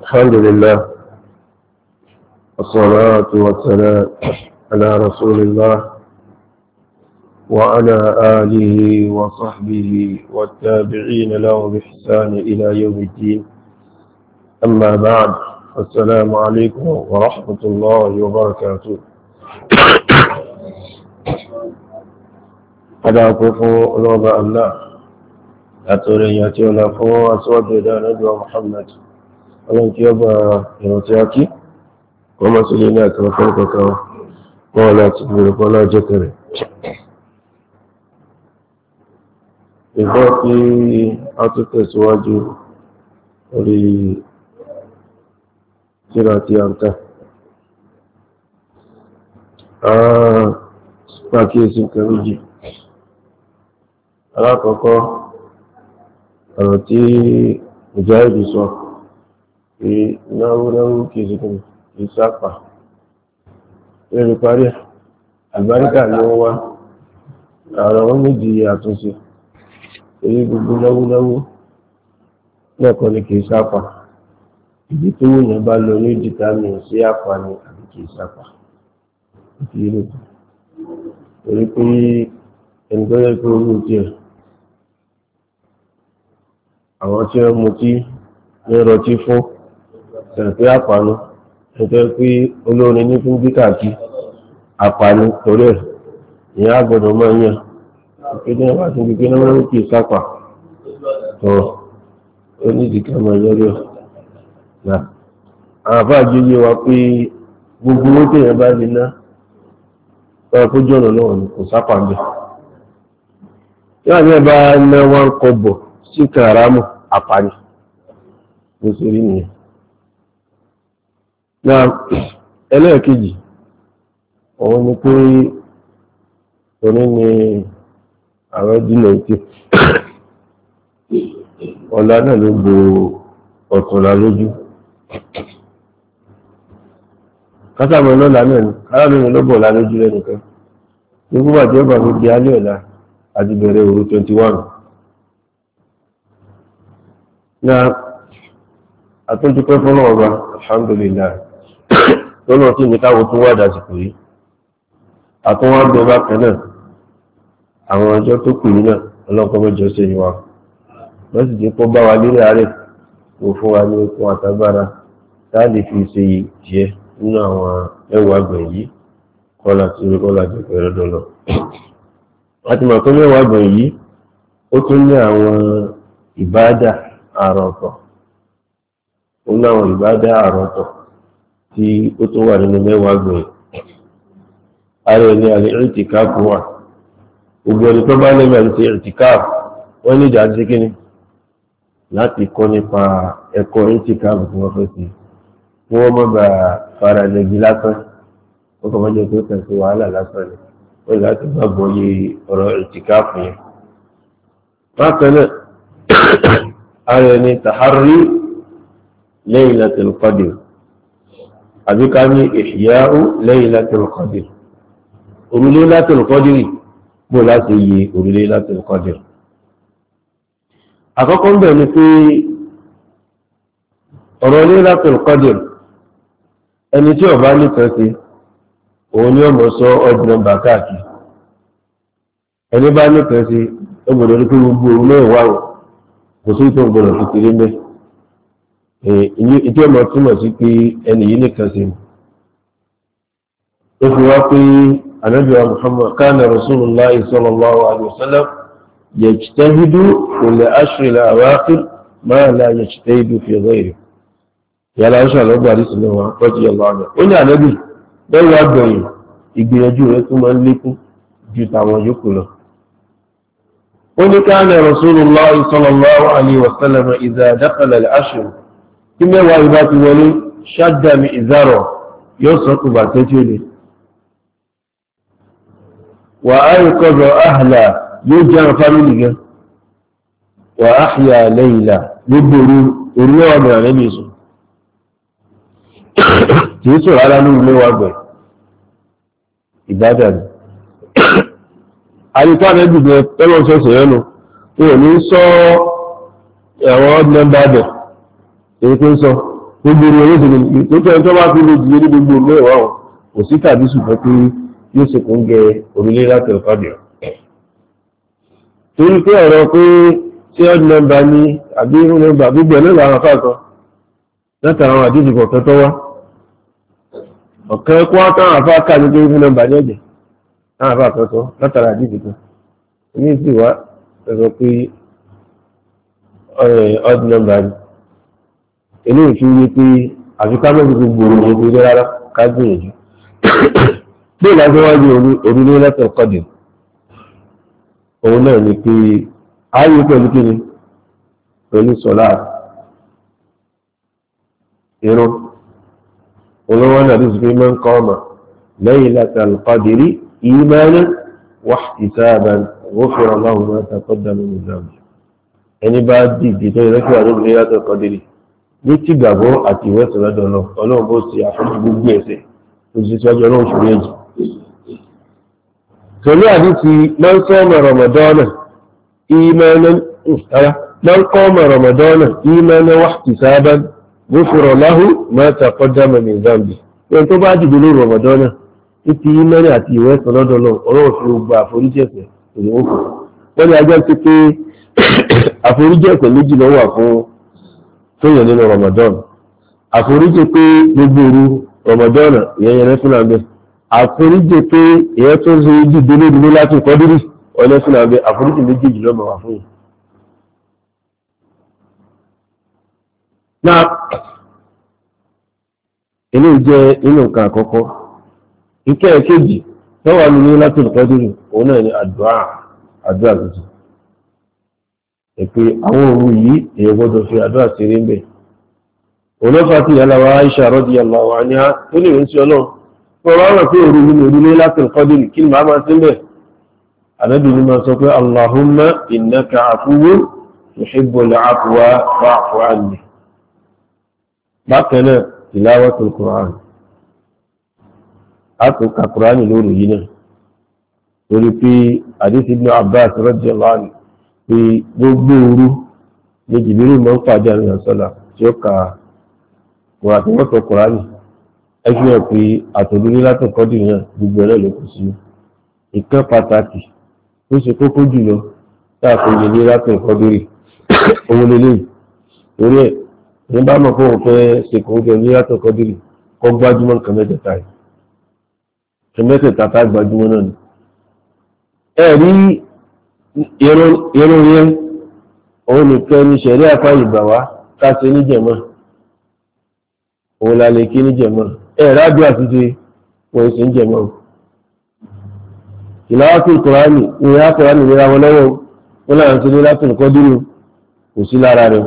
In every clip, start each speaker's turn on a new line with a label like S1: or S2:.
S1: الحمد لله والصلاة والسلام على رسول الله وعلى آله وصحبه والتابعين له بإحسان إلى يوم الدين. أما بعد، السلام عليكم ورحمة الله وبركاته. هذا كفو رضا الله أتورياتي ولفو أسود نبي محمد ọlọ́run kí ọba ìrántí ákí wọ́n máa sílé ní àkàrà fún ọkọ̀ọ̀kan wọ́n láti gbèrò kan náà jẹ́ kẹrẹ̀. ìgbọ́ kí a tó tẹ̀síwájú orí tírà tí a ń kà. Pàkíyèsí nǹkan méjì. Alákọ̀ọ́kọ́ ọ̀rọ̀ tí Mùjáhídì sọ náwó kìí sápà lórí parí àgbáríkà ni wọ́n wá ààrẹ wọn méjì àtúnṣe èyí gbogbo náwó lẹ́kọ̀ọ́ ni kìí sápà ìdí tó wùyàn bá lọ ní dìtámì sí àpá ni àbí kìí sápà torí pé ẹni tó yẹ kó rú díẹ̀ àwọn tí wọ́n mutí ní rọtí fún ẹ̀fẹ́ àpànú ẹ̀fẹ́ pé olórin ní fún bíkàkí àpànú torí ẹ̀ ìyá àgbọ̀dọ̀ máa yàn ìpínlẹ̀ wà tí gbígbé náà wọ́n kìí sápà tọ́ ó ní ìdíkà máa yọrí ọ̀ náà àwọn àbá àjíyé wa pé gbogbo owó tèèyàn bá lè ná tọ́ kó jọ̀nà náà ní kò sápà ń bẹ̀ tí wà ní ẹ̀ bá ná wọn kọ́bọ̀ sí kàrámù àpàní ló ṣe rí nìyẹn. Náà ẹlẹ́ẹ̀kejì òun ni pé òní ni àwọn ìdílé ìtì ọ̀la náà ló gbo ọ̀túnla lójú kásàmù lọ́la náà ni arábìnrin ló bọ̀ ọ̀la lójú lẹ́nìkan ní gbogbo àti ọba fi di alẹ́ ọ̀la àti bẹ̀rẹ̀ òru 21. Náà àtúntúpẹ́ fún ọba alhamdulillah lọ́nà tí ní káwọn tó wà dásìkò yìí àtúnwá gbé bákan náà àwọn ọjọ́ tó kù yìí náà ọlọ́pọ̀ mẹ́jọ ṣe ni wa wọ́n sì jẹ́ kó bá wa lílẹ̀ àárẹ̀ kò fún wa ní okun àtagbára táàlì fi ṣe jẹ́ nínú àwọn ẹwà àgbẹ̀ yìí kọ́lá tí ó kọ́lá jẹ́ pẹ̀rẹ́ dọ́lọ́. àti mọ̀ pé mẹ́wàá àgbẹ̀ yìí ó tún ní àwọn ìbádà àrọ̀tọ̀ ó ní àwọn ìbádà àrọ̀tọ̀ tí ó tó wà nínú mẹ́wàá gbẹ̀yìn. Ààrẹ ní àlè ìrìtìkáàfù wà. Gbogbo ẹni tó bá lẹ́mẹ̀ àti ìrìtìkáàfù wọ́n ní ìjà sí kíní láti kọ́ nípa ẹ̀kọ́ ìrìtìkáàfù tí wọ́n fẹ́ sí. Kí wọ́n má ba fara lẹ́gi lásán. Wọ́n kọ́ mọ́jọ́ tó kàn sí wàhálà lásán ni. Wọ́n láti gbàgbọ́ yé ọ̀rọ̀ ìrìtìkáàfù yẹn. Bákan náà, ààrẹ ní tàhárí Laylatul Qadr. Àbí ká ní ìhyā'u Laylatul Qadr. Òru Laylatul Qadr bó láti yí òru Laylatul Qadr. Àkọ́kọ́ ń bẹ̀ ni pé ọ̀rọ̀ Laylatul Qadr ẹni tí ó bá nìkan sí òun ni ọmọ sọ ọdún bàkáàkì. Ẹni bá nìkan sí ó gbọ́dọ̀ rí pé gbogbo òru náà wà kò sí tó gbọ́dọ̀ fi kiri mẹ́. Ìdí ọmọ túmọ̀ sí pé ẹni yìí nìkan sí. Ó fi wá pé Ànábì wa Muhammad kana Rasulullah sallallahu alaihi wasallam yajtahidu fil ashr al-awakhir ma la yajtahidu fi ghayrihi. Yàrá ọ̀ṣà lọ́gbà àdìsí náà wá pọ́jì ọ̀lá ọ̀nà. Ó ní Ànábì bẹ́ẹ̀ wá gbẹ̀yìn ìgbìyànjú rẹ̀ tún máa ń lékún ju tàwọn yòókù lọ. Ó ní kana Rasulullah sallallahu alaihi wasallam idha dakhala al-ashr tí mẹ́wàá ìbá ti wọlé ṣáàdàmì ìzárọ̀ yóò sọ́kù bàtẹ́ tí ó lè wà áyíkọ́dọ̀ áhàlà yóò jẹ́ àwọn fámílì gan wà áhìyà lẹ́yìnlá gbogbo orí ọmọ rẹ̀ ní ìsùn tí ó sọ̀rọ̀ ara ní ilé wa gbẹ̀ ìbádàn àyíká rẹ̀ dùgbẹ́ tẹ́lọ̀ sọ́sọ̀ yẹnu wọn ò ní sọ ẹ̀wọ̀n nọ́mbà bẹ̀ èyí tó ń sọ gbogbo ìrìn oríṣiríṣi tó tẹ́ tó bá fi lè jìyẹ ní gbogbo mẹ́wàá wọn kò sí tàbí ṣùgbọ́n pé yóò ṣe kò ń gẹ orílẹ̀ láti ọ̀kadì torí pé ọ̀rọ̀ pé tí ọdún nọ́mbà ní àbí irun nọ́mbà gbogbo ẹ̀ lọ́la àwọn afáàkan látara àwọn àdíjì kọ̀ọ̀kan tó wá ọ̀kan kó wá táwọn afáàkà ní pé irun nọ́mbà ní ọ̀jẹ̀ táwọn afáàkan tó látara àdíjì kan ní sì wá ẹ̀rọ pé ọdún nọ́mbà ní eléyìí fi wí pé àfikà mọ́ gbogbo òun ní ilé rárá ká gbìyànjú bí ìlàjọ́ wájú orílẹ̀ láti ọ̀kadì òun náà ni pé ayé pẹ̀lú kíni pẹ̀lú sọ́lá irun olówó náà dìsí pé máa ń kọ́ ọmọ lẹ́yìn láti alqadiri imanan wa ihtisaban ghufira lahu ma taqaddama min dhanbi ẹni bá dìde tó yẹ kí wà lóbi láti alqadiri ní tí gbàgbọ́ àti ìwé sọ̀rọ̀ ọlọ́run bó ti àforíjì gbogbo ẹ̀ṣẹ̀ tó ti síwájú ọlọ́run ṣòro ẹ̀jì pẹ̀lú àdísì man sama ramadana imanan man qama ramadana imanan wa ihtisaban ghufira lahu ma taqaddama min dhanbi ẹni tó bá dìde lórí ramadana ní ti ìmánì àti ìwé sọ̀rọ̀ ọlọ́run fi gbogbo àforíjì ẹ̀ṣẹ̀ òyìnbó fún wọ́n ní ajá ti pé àforíjì ẹ̀ṣẹ̀ méjì ló wà fún yẹn nínú Ramadan àforíjì pé gbogbo òru Ramadan ìyẹn yẹn fún àgbẹ̀ àforíjì pé ìyẹn tó ń ṣe dìde lórí láti kọ́dírì ọ̀lẹ́ fún àgbẹ̀ àforíjì méjèèjì lọ́mọ wà fún yìí. náà ilé jẹ́ inú nǹkan àkọ́kọ́ ìkẹ́ ẹ̀kejì tó wà nínú láti kọ́dírì òun náà ni àdúrà tuntun ẹ̀pẹ́ àwọn òru yìí èyàn gbọ́dọ̀ fi àdúrà sí rí ń bẹ̀. olófà tí ìyálàwà Aisha radiyallahu anha tó lè rí sí ọlọ́run tó wá rọ̀ pé òru nínú orílẹ̀ Lailatul Qadr kí ni máa sí ń bẹ̀. ànábì ni máa sọ pé Allahumma innaka afuwwun tuhibbul afwa fa'fu anni. bákan náà tilawatul Qur'an a tó ka Qur'an lóru yìí náà torí pé hadith Ibn Abbas radiyallahu anhu pé gbogbo òru ní Jibril mọ́ ń pàdé àrùn àṣọ́là tí ó ka wọ́n àti wọ́n sọ Kùránì ẹgbẹ́ ẹ̀ pé àtòlórí látọ̀ kọ́dì náà gbogbo ẹ̀rẹ́ ló kù sí ìkan pàtàkì tó ṣe kókó jùlọ táàkó lè ní látọ̀ kọ́dì owó lélẹ̀ torí ẹ̀ ní bá mọ̀ fún òun fẹ́ ṣe kò ń jẹ ní látọ̀ kọ́dì kọ́ gbájúmọ́ nǹkan mẹ́tẹ̀ẹ̀ta yìí nǹkan mẹ́tẹ̀ẹ̀ta tá gbájúmọ́ náà ni ẹ̀rí irun yẹn òun nìkan ní ṣẹ̀rí àpá ìgbà wá káṣe níjẹ̀mọ́ òun lálẹ́ kí níjẹ̀mọ́ rábí àtúnṣe wọ́n sì ń jẹ̀mọ́ ìlàwátí Kùránì ìrìn Kùránì ìrìn àwọn lọ́wọ́ wọn láàrín sí ní látùn kọ́ dúró kò sí lára rẹ̀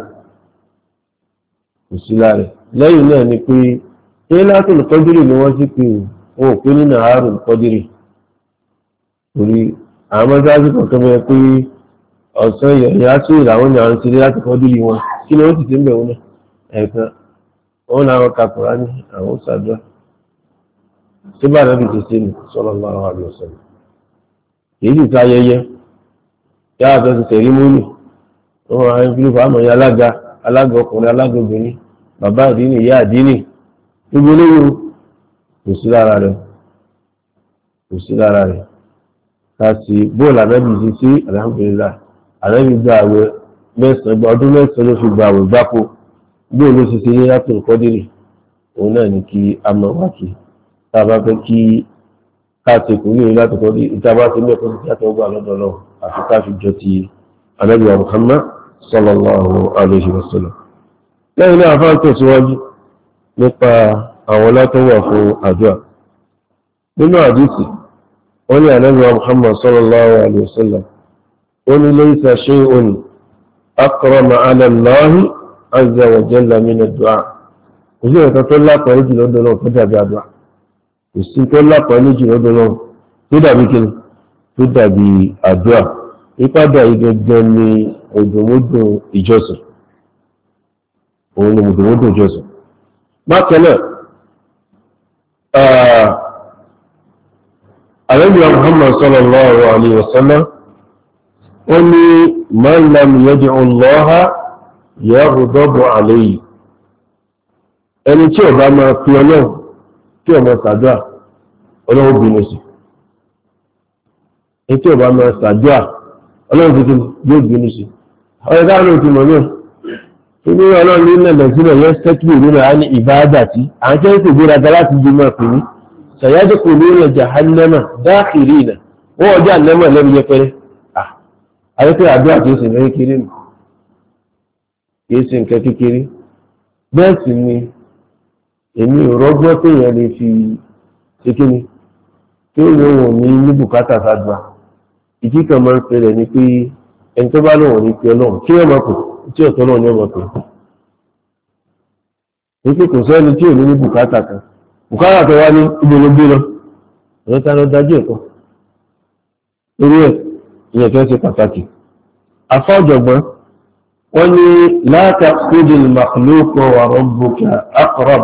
S1: lẹ́yìn náà ni pé ní látùn kọ́ dúró ni wọ́n sì pé wọn ò pé nínú àárùn kọ́ dúró torí àwọn mọ́sáàsì kọ̀ọ̀kan bẹ́ẹ̀ pé ọ̀sán ìyá sí ìlàwọ́ ni àwọn ìṣẹ̀lẹ̀ láti kọ́ dúró wọn kí ni wọ́n ti ti ń bẹ̀ wọn náà ẹ̀ẹ̀kan wọn làwọn ka Kùránì àwọn ṣàdúrà tí bá rẹ̀ bí ti ṣe ní sallallahu alaihi wasallam èyí ti ta ayẹyẹ yá àtọ́ ti tẹ̀rí múlù wọn àwọn ìfìlúfà àmọ̀ ya alága ọkùnrin alága obìnrin bàbá àdínì ìyá àdínì gbogbo lóyún kò sí lára rẹ̀ kasi bóòlù ànábì ti sí alhamdulillah ànábì gba àwẹ̀ mẹ́sàn-án ọdún mẹ́sàn-án ló fi gba àwẹ̀ gbáko bóòlù ló ti ṣe ní Lailatul Qadr òun náà ní kí a mọ̀ wá kí tá a bá fẹ́ kí káàtì kò ní Lailatul Qadr ìta bá ti mẹ́kọ́ sí àtọ́ gbà lọ́dọ̀ lọ àfi ká fi jọ ti ànábì wa Muhammad sallallahu alaihi wasallam. lẹ́yìn náà afá tẹ̀síwájú nípa àwọn látọ́wà fún àdúrà nínú àdìsí wọ́n ní ànábì wa Muhammad sallallahu alaihi wasallam wọ́n ní laysa shay'un akrama ala Allahi azza wa jalla min ad-du'a kò sí ẹ̀ka tó lápá ní jùlọ dọ́nà tó dàbí àdúrà kò sí tó lápá ní jùlọ dọ́nà tó dàbí kí tó dàbí àdúrà ìpàdé ìgbẹ̀gbẹ̀ ni mùdùmúdùn ìjọsìn òun ni mùdùmúdùn ìjọsìn bákan náà Ànábì Muhammad sallallahu alaihi wasallam ó ní man lam yad'u Allaha yaghdabu alayhi ẹni tí ó bá máa fi ọlọ́run tí ó máa ṣàdúrà ọlọ́run bínú sí ẹni tí ó bá máa ṣàdúrà ọlọ́run tuntun yóò bínú sí ọ̀rẹ́ káàánú ti mọ̀ náà inú ọlọ́run ní ilẹ̀ sílẹ̀ yẹn sẹ́kìlì nínú àní ìbáadà tí à ń tẹ́ sí ìgbéraga láti di máa pè ní ṣàyájọ́ kò ní ilẹ̀ jahannama dáàkìrì ìnà wọ́n ọjọ́ ànẹ́mọ̀ lẹ́nu yẹpẹrẹ àyẹ́pẹ́ àdúrà kìí sì lẹ́yìn kiri nù kìí sì nǹkan kékeré bẹ́ẹ̀ sì ni èmi ò rọ́gbọ́n téèyàn lè fi ṣe kíni tí ó lóun ní ní bùkátà sádùá ìdí kan máa ń pè rẹ̀ ni pé ẹni tó bá lóun ní pé ọlọ́run kí wọ́n máa pè tí ọ̀tọ́ náà ní ọmọ pè ní pé kò sẹ́ni tí ò ní bùkátà kan bùkátà tó wá ní ìgbòlógbé lọ ẹ̀yẹ́ ta lọ dájú ẹ̀kọ́ orí ẹ̀ ìyẹn kẹ́ ṣe pàtàkì afọ́jọ̀gbọ́n wọ́n ní la taqsidil makhluqa wa rabbuka aqrab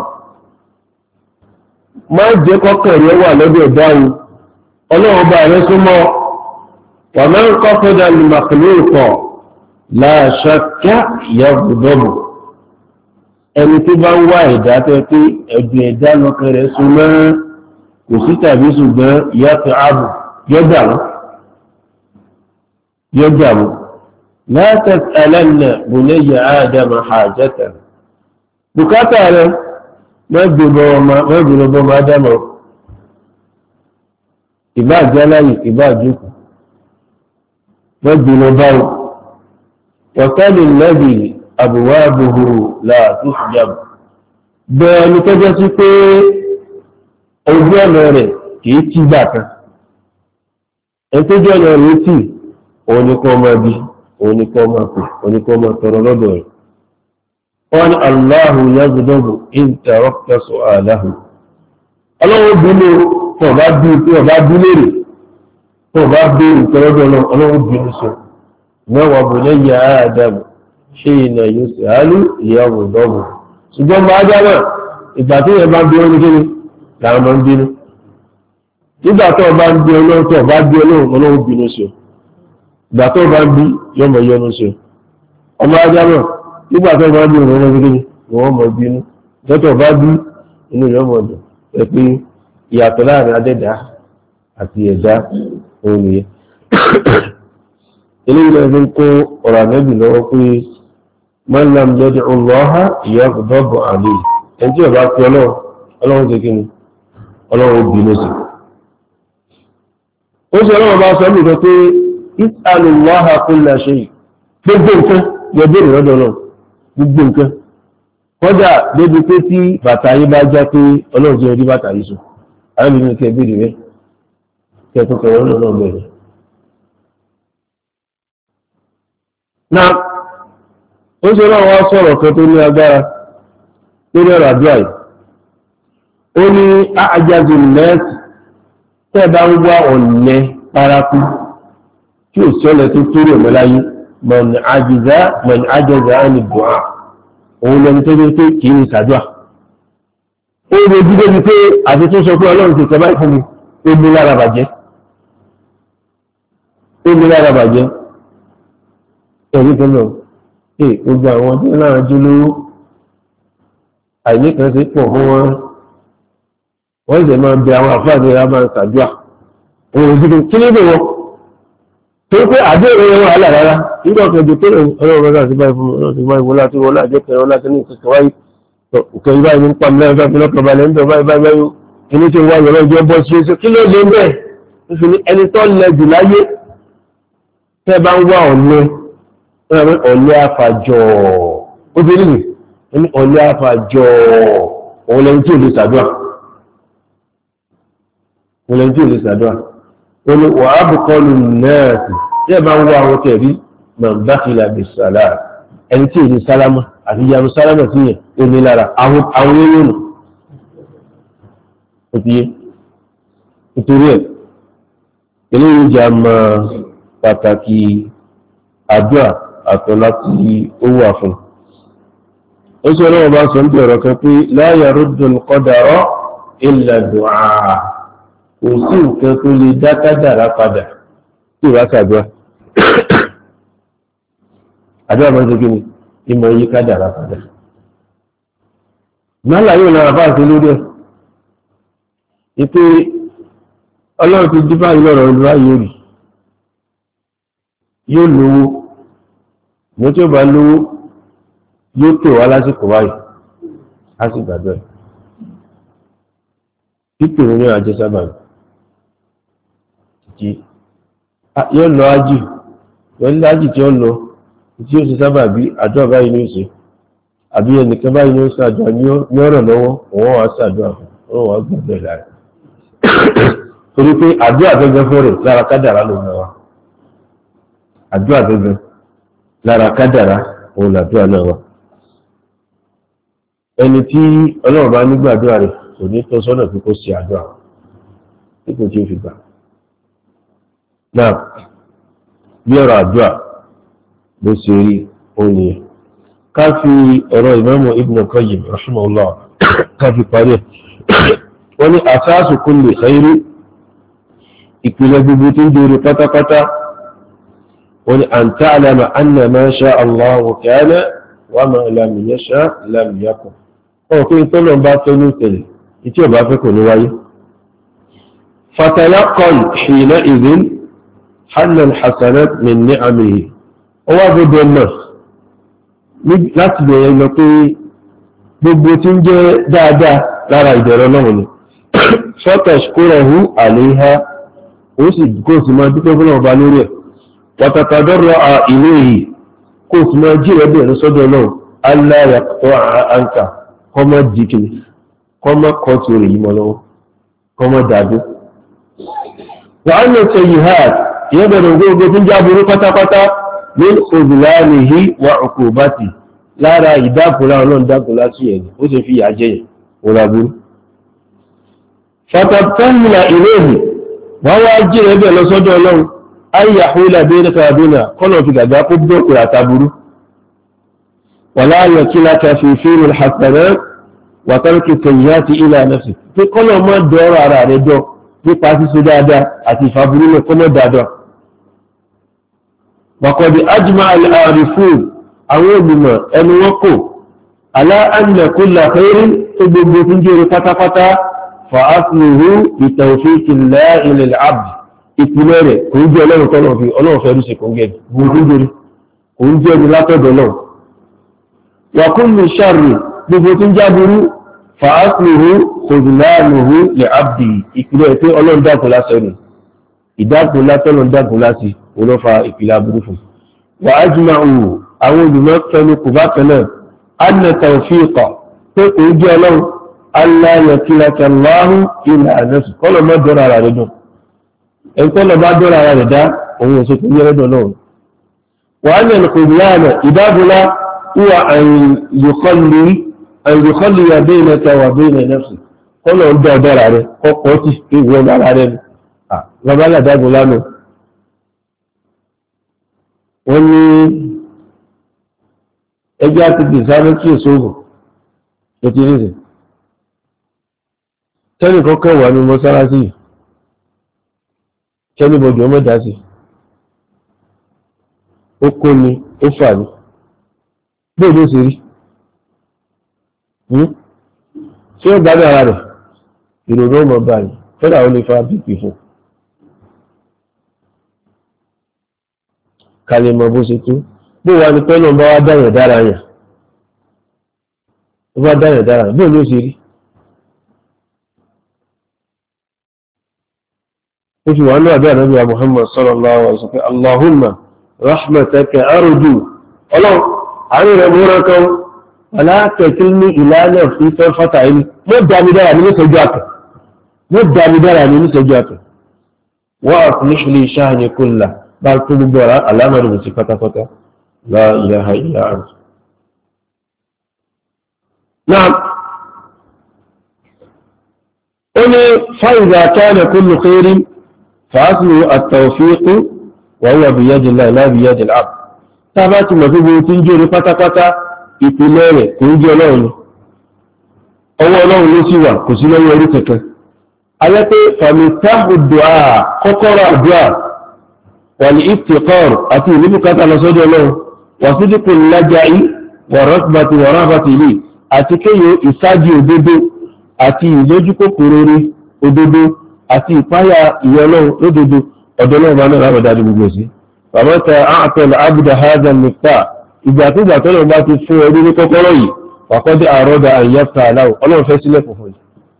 S1: má jẹ́ kọ́kàn rẹ̀ wà lọ́dọ̀ ìdáhùn ọlọ́run bá rẹ̀ súnmọ́ wa man qasada al-makhluqa la shakka yaghdabu ẹni tí bá ń wá ẹ̀dá tẹ́ pé ẹ̀dùn ẹ̀dá lọ́kàn rẹ̀ súnmọ́ kò sí tàbí ṣùgbọ́n yata'abu yọjàmù la tas'alanna bunayya Adama hajatan bùkátà rẹ̀ mẹ́bìnrin bọ́ máa dámọ̀ ìbá àjálàyè ìbá àjókù mẹ́bìnrin báwọ̀ wọ̀tẹ́lì lẹ́bì abwabuhu la tuhjab bẹ́ẹ̀ ni tó jẹ́ sí pé ojú ọ̀nà rẹ̀ kìí tí gbà kan ẹ̀ tó jẹ́ ọ̀nà rẹ̀ tí òun ni kọ́ máa bí òun ni kọ́ máa pè òun ni kọ́ máa tọrọ lọ́dọ̀ rẹ̀ wọ́n ni Allahu yaghdabu in tarakta su'alahu ọlọ́wọ́ bínú tó bá bí lérè tó bá bèèrè tọrọdọ̀ ọlọ́wọ́ bínú sọ mẹ́wàá bunayya Adamu hina yus'alu yaghdabu ṣùgbọ́n bá jábà ìgbà tí yẹn bá bí wọn ní kíni làwọn máa ń bínú nígbà tó bá ń bí ọlọ́wọ́ tó bá bí ọlọ́wọ́ bínú sọ ìgbà tó bá ń bí yọmọ yọnu sọ ọmọ ajábà nígbà tó bá bí òun lọ́wọ́ gírí wọ́n mọ̀ bínú lọ́tọ̀ bá bí inú rẹ̀ mọ̀ dùn ẹ pé ìyàtọ̀ láàrin adẹ́dá àti ẹ̀dá òun nìyẹn eléyìí náà fi ń kó ọ̀rọ̀ àmẹ́bì lọ́wọ́ pé man lam yad'u Allaha yaghdabu alayhi ẹni tí ọba fi ọlọ́run ṣe kí ni ọlọ́run bínú sí ó sì ọlọ́run bá sọ nìkan pé is'alu Allaha kulla shay gbogbo nǹkan yẹ bèèrè lọ́dọ̀ náà gbogbo nǹkan kọjá débi pé tí bàtà yìí bá já pé ọlọ́run jẹ́ orí bàtà yìí sùn àwọn ìlú kẹ bèèrè rẹ kẹ tó kẹrọ náà bẹ̀rẹ̀. náà ó ṣe náà wá sọ̀rọ̀ kan tó ní agbára lórí ọ̀rọ̀ àdúrà yìí ó ní àjájú nẹ́ẹ̀sì tẹ́ bá ń wá ọ̀lẹ paraku tí ò sọ́lẹ̀ tó kéré ọ̀mọ́láyé mọ̀n àjẹ́zà ánì dùá òun lẹni tó jẹ́ pé kìí ní sàdúà ó rẹ̀ jíde bí pé àti tó sọ pé ọlọ́run ti tẹ́bá ìfún mi ó ní lára bàjẹ́ ẹ̀rí tó lọ gbogbo àwọn tí lára jú lówó àìníkan sí pọ̀ fún wọ́n ìṣẹ̀ máa bẹ àwọn àfáàní ra máa sàdúà òun jíde kí ní bèwọ́ tó pé àdéhùn ẹ̀rọ wàhálà rárá nígbà kẹjọ tó ọlọ́run rẹ̀ láti báyìí fún ọlọ́run ti báyìí wọlá tí wọlá jẹ́ kẹrọ láti ní ìkẹkẹ wáyé òkè báyìí ní pàmì lẹ́yìn fẹ́ fi lọ́kàn balẹ̀ ń bẹ̀ báyìí ẹni tí wọ́n yọ̀rọ̀ ìjọ bọ́ sí ẹsẹ̀ kí ló lé bẹ́ẹ̀ nífi ní ẹni tó lẹ jù láyé tẹ́ bá ń wá ọ̀lẹ́ àfàjọ ó ti rí mi ní ọ̀lẹ́ àfàjọ òun lẹ́ni tí ò lè ṣàdúà ó ní wà á bùkọ́ lù nẹ́ẹ̀sì tí ẹ bá ń wá àwọn tẹ̀rí mọ̀nbákìlà bí sàlá ẹni tí èyí sálámà àti ìyàwó sálámà sí yẹn ó ní lára àwọn èèyàn ó ti yé nítorí ẹ̀ eléyìí jà mọ́ pàtàkì àdúrà àtọ́lá tí ó wà fún ó sọ lọ́wọ́ bá sọ ń bẹ̀rọ̀ kan pé la yaruddul qadara illa du'a kò sí nǹkan tó lè dá kádàrá padà tí ìwà sàdúrà àdúrà máa ń ṣe kí ni ìmọ̀ yí kádàrá padà mọ́lá yóò lára bá àti lórí ẹ̀ ìpé ọlọ́run ti dípá ìlọ́rọ̀ olúwa yóò rí yóò lówó ní tí ó bá lówó yóò pè wá lásìkò wáyé á sì gbàgbọ́ ẹ̀ pípè ní àjẹsábà tí yóò lọ ájì yóò ní ájì tí ó lọ tí ó sì sábà bí àdúrà báyìí ní ìṣe àbí ẹnìkan báyìí ní ó ṣàdúrà ní ọ̀rọ̀ lọ́wọ́ òun wà ṣàdúrà fún òun wà gbàgbọ́ ẹ̀ lára torí pé àdúrà gẹ́gẹ́ fún rẹ̀ lára kádàrá ló náà wá àdúrà gẹ́gẹ́ lára kádàrá òun làdúrà náà wá ẹni tí ọlọ́run bá nígbàdúrà rẹ̀ kò ní tọ́ sọ́nà pé kó ṣe àdúrà dípò tí ó fi gbà náà bí ọ̀rọ̀ àdúrà bó ṣe rí òun nìyẹn ká fi ọ̀rọ̀ Imamu Ibn Qayyim rahimahullah ká fi parí ẹ̀ wọ́n ní asasu kulli khairi ìpìlẹ̀ gbogbo tí ń dèrè pátápátá wọ́n ní an ta'lama anna ma sha Allahu kana wa ma lam yasha lam yakun ọ̀pẹ́ ìtọ́nà bá fẹ́ ní ìtẹ̀lẹ̀ ìtí ọba fẹ́ kò ní wáyé fatayaqan hina idhin hanna al-hasanat min ni'amihi ó wá gbogbo náà láti bẹ̀rẹ̀ lọ pé gbogbo tí ń jẹ́ dáadáa lára ìbẹ̀rẹ̀ Ọlọ́run ni fatashkurahu alayha ó sì kó sì máa dúpẹ́ fún ọba lórí ẹ̀ watadarra'a ilayhi kó sì máa jí rẹ̀ bẹ̀rẹ̀ sọ́dọ̀ Ọlọ́run alla yaqta'a anka kọmọ dìkìní kọmọ kọtù rẹ̀ yìí mọ́ lọ́wọ́ kọmọ dàdú wà á lè tẹ yìí hàt ìyẹ́ bẹ̀rẹ̀ gbogbo tí ń jáburú pátápátá ní òzìláàlìhí wà uqubati lára ìdákùnlá ọlọ́run dákùnlá sí ẹ̀yìn ó sì fi yà jẹ́ yìí òrabúrú fatabtahila ilayhi wọ́n wá jí rẹ̀ bẹ̀ lọ́sọ́dọ̀ ọlọ́run ayyahula baynaka wa bayna kọ́nà fi gàgá kó bọ́ọ̀kùnrin àtàbúrú ولا يكلك في فيل الحسنات وترك السيئات إلى نفسك في كل ما دور على رجو في قاسي سدادا أتي فابرين كما دادا وقد أجمع العارفون أول بما أن وقوا على أن كل خير تبدو تنجير فتفتا فأصله بتوفيق الله للعبد إتمنى كنجي الله طلع في الله فيروسي كنجي كنجي لا تدلو وكل شر بفوتين جابرو فأصله خذلانه لعبده ìpìlẹ̀ Ọlọ́run dákun lásán ni ìdákun látọ́lọ́run dákun láti olófa ìpìlẹ̀ aburú fún wà ájúmáwò àwọn olùmọ̀ fẹ́nu kò bá kanáà anna tawfiqa pé kò jẹ́ Ọlọ́run aláyẹ̀kílaka láhùn ilẹ̀ àjọsù kọ́lọ̀ mọ́ dọ́ra ara rẹ̀ dùn ẹni tọ́lọ̀ bá dọ́ra ara rẹ̀ dá òun òṣèlú yẹ́rẹ́dọ̀ náà wà á nẹ̀ kòdìláàmẹ̀ ìdábùlá هو أن يخلي بينك وبين نفسك قل أن دار عليه قوتي في وين عليه غبالا دابو لانو وني اجاتي بزامن كي سوغو يتيريزي tẹ́lì kọ́kọ́ wà ní mọ́sálásí tẹ́lì bọ̀dù ọmọ dásí ó kó ni ó fà ní bóò ló ṣe rí ṣé ó gbádùn ara rẹ̀ ìrònú ọmọ báyìí fẹ́ràn ó lè fa bípì fún kalẹ̀ mọ̀ bó ṣe tó bó wà ní pẹ́lú ọba wá dáyẹ̀ dára yàn ó bá dáyẹ̀ dára bóò ló ṣe rí ó fi wà ní àbẹ́ ànábì wa Muhammad sallallahu alaihi wasallam Allahumma rahmataka arju ọlọ́run àárín rẹ̀ mú rán kan aláàkẹ́kí ní ìlànà fífẹ́ fátà ilé mọ́ dámidára ní níṣẹ́jú àtọ̀ wọ́n àfúnníṣì lè ṣáà ní kúlà bá tó gbogbo alámọ̀rẹ̀ sí pátápátá la ilaha illa anta náà ó ní fa'idha kana kullu khairin fa'aslu at-tawfiq wa huwa biyadi Allah la biyadi al-'abd tàbá ti mọ̀ tó gbogbo tí ń jẹ́ orí pátápátá ìpìlẹ̀ rẹ̀ kò ń jẹ́ ọlọ́run ọwọ́ ọlọ́run ló sì wà kò sí lọ́wọ́ orí kẹ̀kẹ́ ayẹ́ pé fàmìtáhù dùá kọ́kọ́rọ̀ àdúà wà ní iftiqar àti ìlúbùkátà lọ́sọ́dọ̀ ọlọ́run wà sídìkù lájáì wà rọ́sbàtì wà rábàtì ilé àti kéye ìsádi òdodo àti ìlójú kòkòrò rí òdodo àti ìpáyà ìyọlọ́run lódodo ọ̀dọ̀ náà bá náà lábọ̀ dájú gbogbo sí. Bàbáta àpẹẹlẹ abuda hadan nìta ìgbàkúgbà tọ́lọ̀ bá ti fún ẹrú ní kọ́kọ́rọ́ yìí wàkọ́dé àrọ́dà àyẹ́fà aláwọ̀ ọlọ́run fẹ́ sílẹ̀ fún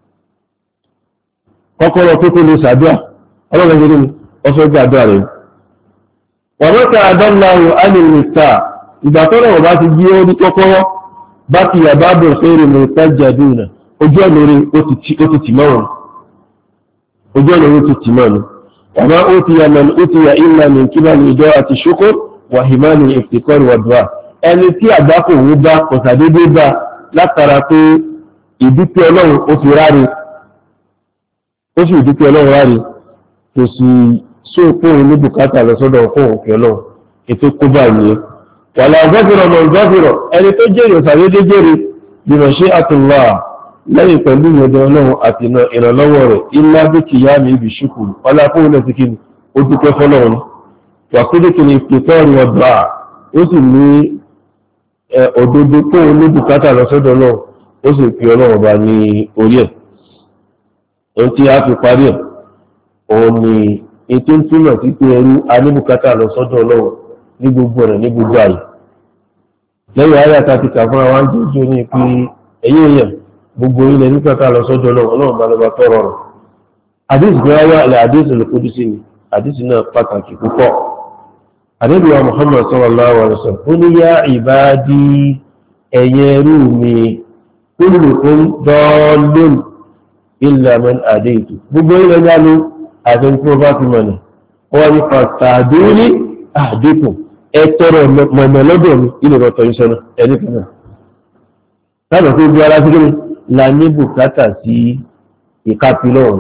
S1: kọ́kọ́rọ́ pípé lè sàdúà ọlọ́run gẹ́gẹ́ ni wọ́n fẹ́ gbàdúrà rẹ̀. Bàbáta àdánláwò alìmìta ìgbà tọ́lọ̀ bá ti jí ó ní kọ́kọ́rọ́ bá ti yàbá bọ̀ fẹ́rẹ̀ mọ̀ ìtajàdúnà ojú ọ̀nà orí ó ti tì mọ́rùn ojú ọ̀nà orí ó ti tì mọ́rùn wàmá ó ti yà mọ̀ ó ti yà ìlà ní kíbà ní ìjọ àti ṣókó wàhìmá ní ìfìkọ́rì wàdùá ẹni tí àgbákò ń bá kọ̀sàdédé bá látara pé ìdúpẹ́ ọlọ́run ó fi ráre ó sì ìdúpẹ́ ọlọ́run ráre kò sì sóòpóhùn ní bùkátà lọ sọ́dọ̀ ọkùnrin òkè ọlọ́run ètò kó bá yìí wàlá ọgọ́fìrọ̀ mọ̀ ọgọ́fìrọ̀ ẹni tó jèrè òsàdédé jèrè bìmọ̀ ṣe àtùnwà lẹ́yìn pẹ̀lú ìyọ̀dọ̀ ọlọ́run àti ìrànlọ́wọ́ rẹ̀ ilá bí kì yá mi ibi ṣùkù ọlá fóun náà ti kí ni ó dúpẹ́ fọ́lọ́run wàkúndé ni ìpìtọ́rù ọ̀dọ́ ó sì ní òdodo fóun ní bùkátà lọ́sọ́dọ̀ náà ó sì fi ọlọ́run bá ní orí ẹ̀ ohun tí a fi parí ẹ̀ òun ni ètò ń túmọ̀ sí pé ẹrú aníbùkátà lọ́sọ́dọ̀ náà ní gbogbo rẹ̀ ní gbogbo àyè lẹ́yìn ayé àtàkì kàfún àwọn jẹ́jọ́ ní pé ẹ̀yìn èèyàn gbogbo ilẹ̀ ní pẹ̀ká lọ sọ́jọ́ náà ọlọ́run bá lọ́ba tọrọ rẹ̀ àdísì bí wáyé alẹ́ àdísì olùkúdísì ni àdísì náà pàtàkì púpọ̀ àdébíwá Muhammad sallallahu alaihi wasallam ó ní yá ìbádí ẹ̀yẹ rú mi kullukum dallun illa man hadaytu gbogbo ilẹ̀ ní alú àti tí wọ́n bá fi mọ̀nà wọ́n ní fastahiduni ahdikum ẹ tọrọ mọ̀nà lọ́dọ̀ mi ilẹ̀ rọ̀tọ̀ ìṣẹ́nà ẹni kan náà sábà tó bí ara síkiri la ní bùkátà sí ìkápilọ̀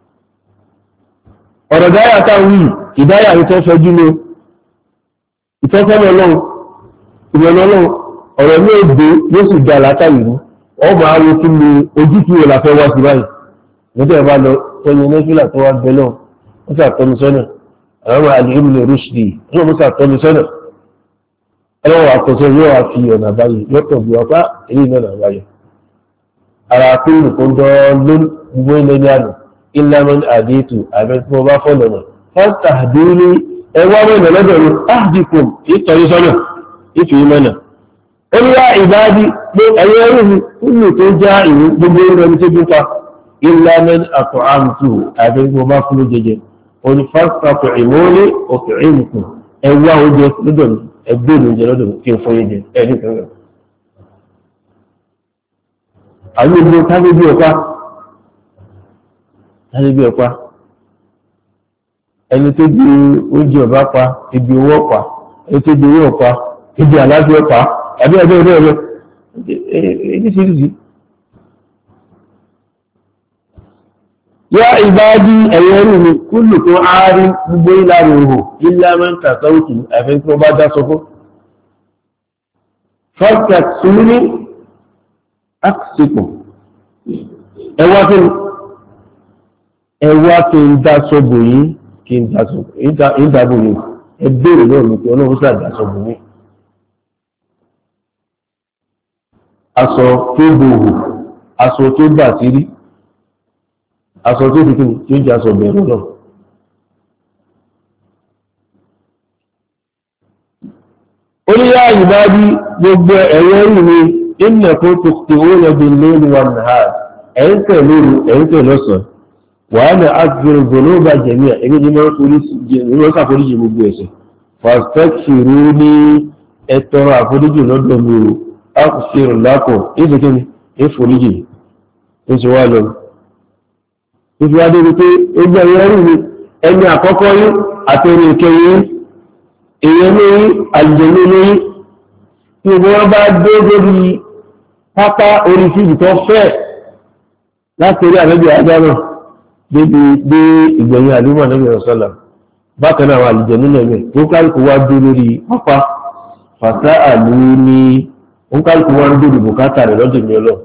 S1: ọ̀rọ̀ dáyà táwọn yìí ìdáyà ìtọ́sọ́jú ní ìtọ́sọ́nà ọlọ́run ìrọ̀lọ́ ọlọ́run ọ̀rọ̀ ní èdè yóò sì dá látàrí rú ọmọ àwọn tí ní ojú tí ó la fẹ́ wá sí báyìí nígbà bá lọ tọ́ni nẹ́fílà tó wá bẹ́ náà ó sàtọ́ni sọ́nà àwọn àlèébù lè rúṣìdì náà ó sàtọ́ni sọ́nà ẹlọ́wọ́ àkọsọ yóò wá fi ọ̀nà báyìí yọ́tọ̀ bí wapá èyí náà báyìí ara kúrò kó dọ́ gbogbo ilẹ̀ ní àná ìlànà àdétù àbẹ́ tí wọ́n bá fọ́nà náà fọ́ntà àdúrí ẹwà mọ́nà lọ́dọ̀ ní áàdìkùn ìtọ́jú sọ́nà ìfìyí mọ́nà ó ní wá ìbáàdí pé ẹ̀yẹ ẹrù mi kúrò tó já ìwé gbogbo ilẹ̀ ní tó dúpa ìlànà àtọ̀ àmùtù àbẹ́ tí wọ́n bá fún jẹjẹ ó ní fọ́ntà ìmọ́lé òkè ìmùkùn ẹwà oúnjẹ lọ́dọ̀ mi ẹgbẹ́ ìrìnjẹ lọ́dọ̀ kí n fọ́yé jẹ ẹni kẹrẹ àwọn ìgbò tábébí ọ̀pá ẹni tó di oúnjẹ ọ̀bá pa ibi owó ọ̀pá ẹni tó di owó ọ̀pá ibi àlábí ọ̀pá àbí ọjọ́ ìrẹ́ ẹ̀rọ èdè sí ìdí yá ìbádí ẹ̀yẹ́rù mi kúlù tó áárí gbogbo ìlànà òhò ìlàmẹ́ta sọ́ọ̀tù àfẹ́ tí wọ́n bá dá sọ́kọ́ fọ́kẹ̀ súnmí àkùsìkò ẹwà kí n dá sọ́bù yìí kí n dábò yìí ẹgbẹ́rẹ̀ náà ní pé ọlọ́run sà dá sọ́bù yìí aṣọ tó bòhù aṣọ tó bà sí rí aṣọ tó fi kíni tí ó jẹ́ aṣọ bẹ̀rù náà ó ní yá ìbádí gbogbo ẹ̀yẹ́ rí ni ilẹ̀ kó tó ti ó lọ́bí lórí wa náà ẹ̀yìnkẹ̀ lórí ẹ̀yìnkẹ̀ lọ́sàn wà á náà àgbèrè gbọ́nọ́bà jẹ̀míà ẹgbẹ́ ní wọ́n sàforíjì gbogbo ẹ̀ṣẹ̀ fàstẹ́kìrú ní ẹ̀tọ́rọ àforíjì lọ́dọ̀ mi o ákùsírù lákọ̀ ìfẹ́kẹ́ni ìforíjì ó ti wá lọ ìfìwádé wípé ẹgbẹ́ ẹ̀yẹ́ rí ni ẹni àkọ́kọ́ yín àti ẹni ìkẹyìn èèyàn lórí àjẹ̀lú lórí tí wọ́n bá dé lórí pápá orí fíìdì tó fẹ́ láti orí àlẹ́bí ajámọ̀ débi dé ìgbẹ̀yìn àdúgbò àlẹ́bí ọ̀sọ́là bákan náà àwọn àlùjẹ̀lú lẹ́mẹ̀ tó kálùkù wá dé lórí pápá fàtà àlú ní òǹkálùkù wá ń dòdò bùkátà rẹ̀ lọ́dọ̀ mi ọlọ́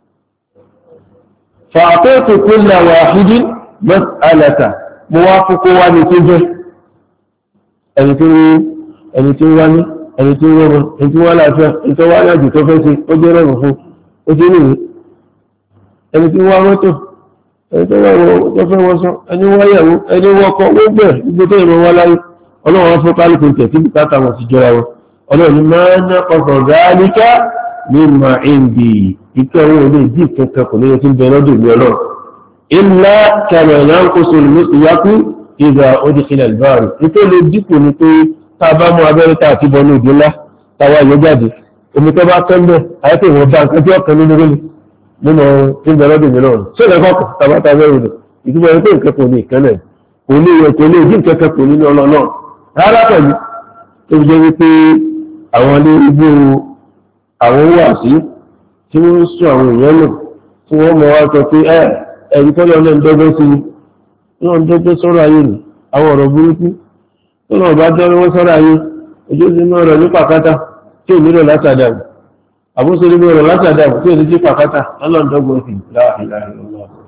S1: fàtẹ́ẹ̀tù kulla wahidin mas'alata mo wá fúkó wá ní tó jẹ́ ẹni tí ó wá ní ẹni tí ó wọ́n ẹni tí wọ́n láàfẹ́ ẹni tó wá láàjù tó fẹ́ sí ó jẹ́ rẹ̀rùn fún ó ti rí ẹni tí wọ́n mọ́tò ẹni tó fẹ́ wọ́n sọ ẹni wáyàwó ẹni wọ́kọ̀ gbogbo ẹ̀ gbogbo tó ìmọ̀ wá láyé ọlọ́run fún kálukú tẹ̀ tí bùkátà wọn ti jọra wọn ọlọ́run ni máa ń ọkọ̀ gáálíkà ní ma ń bì ìkẹ́ wọn ò lè dì kankan kò ní yẹ tí ń bẹ lọ́dọ̀ mi ọlọ́run ilá kẹrẹ̀ẹ́nà ń kó sórí ló ti yákú ìgbà òdìkìlẹ̀ ìbáàrí nítorí lè dípò ní pé tá a bá mú abẹ́rẹ́ tá àti bọ́ ní òdì ńlá táwa yóò jáde omi tó bá tẹ́ ń bẹ̀ àyẹ́pẹ́ ìwọ̀n bá nǹkan tí ọ̀kan nínú rí nínú tí ń bẹ lọ́dọ̀ mi lọ́rùn ṣé ìrẹ́kọ̀ tàbátà bẹ́rẹ̀ rẹ̀ ìtumọ̀ ẹni pé nǹkan kò ní ìkẹ́lẹ̀ kò ní ìwẹ̀ kò ní ìdí nǹkan kan kò nínú ọlọ́run rárá pẹ̀lú tó fi jẹ́ wípé àwọn ilé igbó àwọn owó àṣí tí wọ́n ń sún àwọn èèyàn lò tí wọ́n mọ̀ wá sọ pé ẹ̀rí tọ́lọ́ náà ń dọ́gbọ́n sí wọ́n ń dọ́gbọ́n sọ́rọ̀ ayé nì àwọn ọ̀rọ̀ burúkú tó náà bá dọ́gbọ́n sọ́rọ̀ ayé ojú sí náà rẹ̀ ní pàkátà tí ò nílò látàdàmù àbúṣe nínú ọ̀rọ̀ látàdàmù tí ò ní sí pàkátà lọ́lọ́dọ́gbọ́n sí láàrín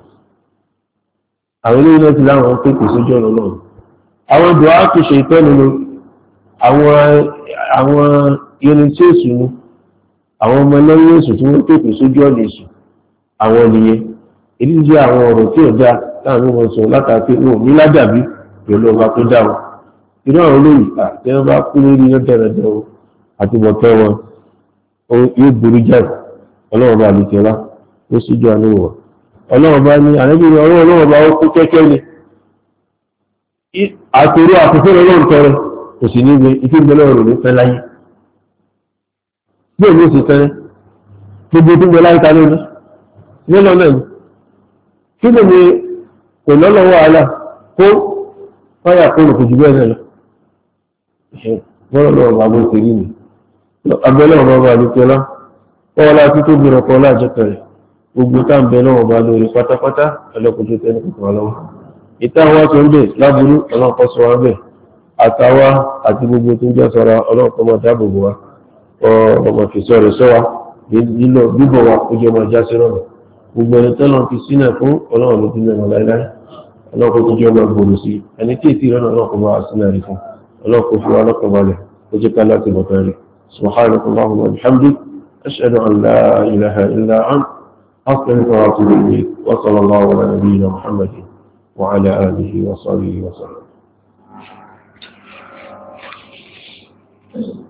S1: àwọn ilé iná ti láwọn pé kò sójú ọ̀nà náà àwọn dùn á kìí ṣe ìtọ́ nínú àwọn irin tí èsù ní àwọn ọmọ lẹ́yìn èsù tí wọ́n pèpè sójú ọ̀nà èsù àwọn nìyẹn èyí jẹ́ àwọn ọ̀rọ̀ tí ò dáa láàrin wọn sọ látàkì wọn ní ládàbí pẹ̀lú ọba tó dá wọn inú àwọn olóyìn tí wọ́n bá kú lórí iná tẹ̀rẹ̀dẹ̀ wọn àti bọ̀tẹ́ wọn yóò burú jáì ọlọ́run bá lè tẹ́lá ó sì jọ àánú wọn ọlọ́run bá ní àrẹ́bìnrin ọlọ́run bá ó kú kẹ́kẹ́ ni àtòrò àkùfẹ́ ọlọ́run tọrẹ kò sì ní gbé ìtí ìgbẹ́lẹ̀ ọ̀rọ̀ ní fẹ́ láyé bí èmi sì fẹ́rẹ́ gbogbo tí ń bẹ láyé ta lónìí nílọ náà ni kí ló ní kò lọ́lọ́ wàhálà kó fáyà kó lò kò jù bẹ́ẹ̀ náà lọ bọ́lọ̀ lọ́wọ́ bá bó ṣe rí ni abẹ́lẹ́ ọ̀rọ̀ bá lè tẹ́lá ọlá tí tó gbìrọ̀ kọ́ láàjẹ́kẹ̀rẹ̀ gbogbo tá ń bẹ lọ́wọ́ bá lórí pátápátá ẹlọ́kùnrin tẹ́lẹ̀ kòkòrò lọ́wọ́ ìta wá tó ń bẹ̀ láburú ọlọ́pọ̀ sọ wá bẹ̀ àtàwá àti gbogbo tó ń jẹ́ sọ́ra ọlọ́pọ̀ mọ̀ dáàbòbò wa ọmọ fìsọ́ rẹ̀ sọ́wa nílò bíbọ̀ wa ó jẹ́ ọmọ já sí rọ̀nà gbogbo ẹni tẹ́lọ̀ fi sínẹ̀ fún ọlọ́run ló ti lẹ́nu láíláí ọlọ́pọ̀ tó jẹ́ ọmọ gbòòrò sí ẹni tí ètí ìrọ̀nà ọlọ́pọ̀ bá wà sínẹ̀ rí fún ọlọ́pọ̀ fi wá lọ́pọ̀ balẹ̀ ó jẹ́ ká láti bọ̀ tẹ́lẹ̀ subhanaka allahumma wa bihamdik ashhadu an la ilaha illa ant astaghfiruka wa atubu ilayk wa sallallahu ala nabiyyina muhammadin وعلى آله وصحبه وسلم